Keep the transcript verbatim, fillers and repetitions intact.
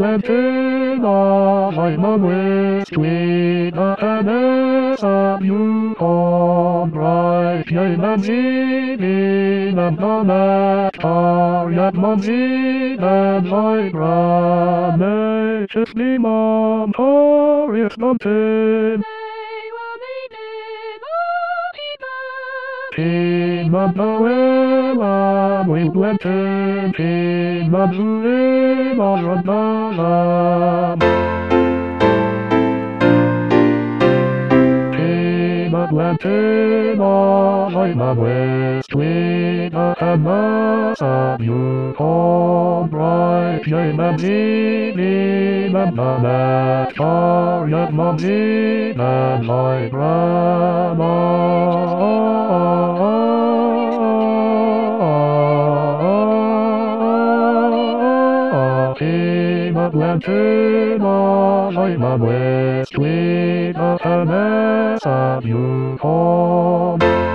Atlantina, I'm on West Tweed, and as a you on bright, yam and eating, and on that car, yet mom's eating, and I ran, just me mom, or it's nothing. Pima Noela, we went to Pima Zulima Radala. Pima Atlantina, I'm a West Wind, and Massa, you call bright, yam and evening, and none at far, yet mom's in, and my grandma. Atlantina, I'm a West Wind, and as you come.